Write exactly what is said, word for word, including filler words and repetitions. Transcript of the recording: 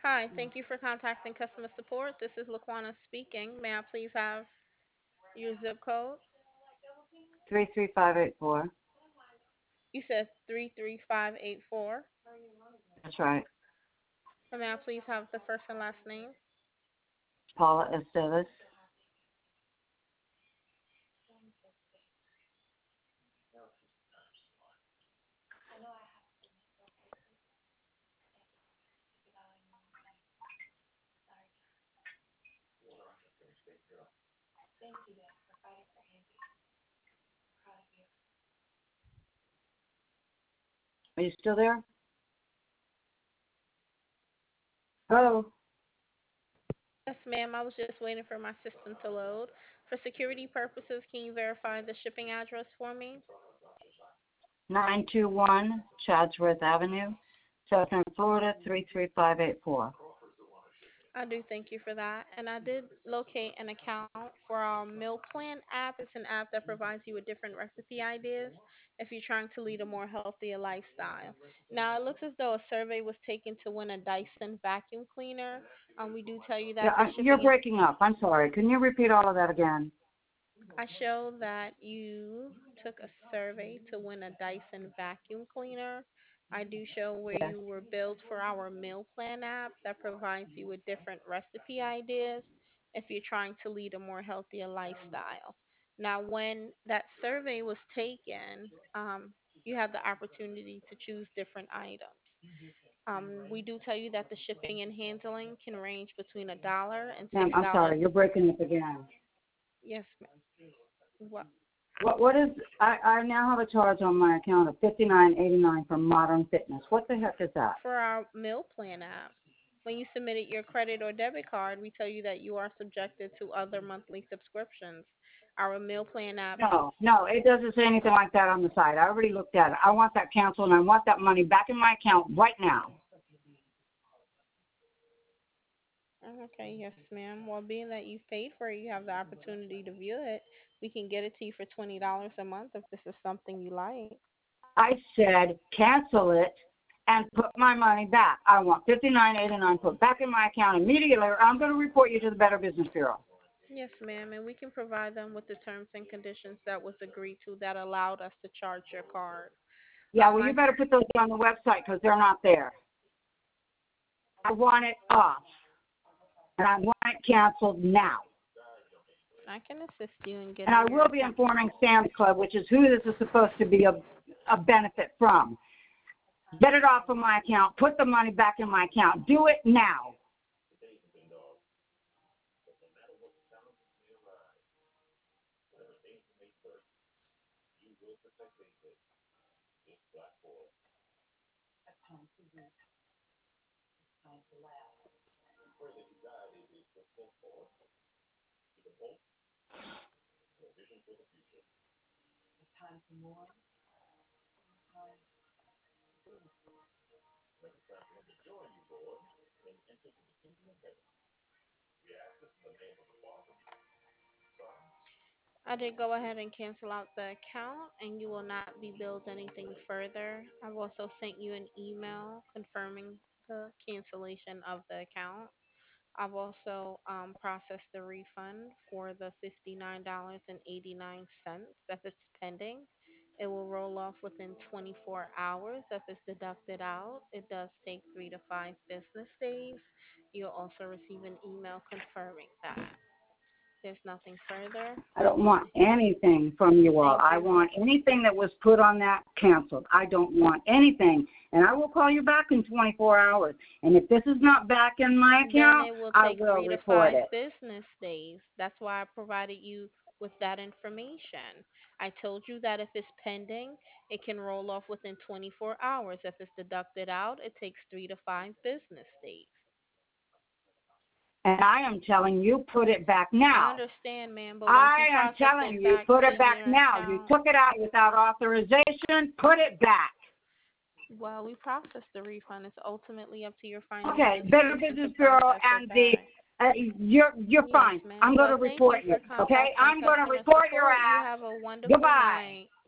Hi, thank you for contacting customer support. This is Laquana speaking. May I please have your zip code? three three five eight four. You said three three five eight four. That's right. And may I please have the first and last name? Paula Esteves. Are you still there? Hello. Yes, ma'am. I was just waiting for my system to load. For security purposes, can you verify the shipping address for me? nine two one Chadsworth Avenue, Southern Florida, three three five eight four. I do thank you for that. And I did locate an account for our meal plan app. It's an app that provides you with different recipe ideas if you're trying to lead a more healthier lifestyle. Now, it looks as though a survey was taken to win a Dyson vacuum cleaner. Um, we do tell you Yeah, that the I- you're shipping and breaking up. I'm sorry. Can you repeat all of that again? I show that you took a survey to win a Dyson vacuum cleaner. I do show where Yes. you were billed for our meal plan app that provides you with different recipe ideas if you're trying to lead a more healthier lifestyle. Now, when that survey was taken, um, you have the opportunity to choose different items. Um, we do tell you that the shipping and handling can range between a dollar and six Ma'am, I'm dollars. sorry. You're breaking up again. Yes, ma'am. What? What what is I, I now have a charge on my account of fifty nine eighty nine for Modern Fitness. What the heck is that? For our meal plan app. When you submitted your credit or debit card, we tell you that you are subjected to other monthly subscriptions. Our meal plan app. No, no, it doesn't say anything like that on the site. I already looked at it. I want that canceled and I want that money back in my account right now. Okay, yes, ma'am. Well, being that you've paid for it, you have the opportunity to view it. We can get it to you for twenty dollars a month if this is something you like. I said cancel it and put my money back. I want fifty nine eighty nine put back in my account immediately or I'm going to report you to the Better Business Bureau. Yes, ma'am, and we can provide them with the terms and conditions that was agreed to that allowed us to charge your card. Yeah, Um, well, I you better put those on the website because they're not there. I want it off, and I want it canceled now. I can assist you in And I getting your will be account. informing Sam's Club, which is who this is supposed to be a, a benefit from. Get it off of my account. Put the money back in my account. Do it now. I did go ahead and cancel out the account, and you will not be billed anything further. I've also sent you an email confirming the cancellation of the account. I've also um, processed the refund for the fifty-nine dollars and eighty-nine cents if it's pending. It will roll off within twenty-four hours if it's deducted out. It does take three to five business days. You'll also receive an email confirming that. There's nothing further. I don't want anything from you all. Thank I you. want anything that was put on that canceled. I don't want anything. And I will call you back in twenty-four hours. And if this is not back in my Then account, it will I take will three to report five it. business days. That's why I provided you with that information. I told you that if it's pending, it can roll off within twenty-four hours. If it's deducted out, it takes three to five business days. And I am telling you, put it back I now. understand, ma'am, but once you I am process telling it you, back put to it back your now. You account, took it out without authorization. Put it back. well, we process the refund. It's ultimately up to your Okay, financial Better institution to Business Bureau process it and the, back. uh, you're, you're Yes, fine. ma'am. I'm going Well, to thank report you you, for okay? contacting I'm going to customer report your support. You ass. have a wonderful Goodbye. night.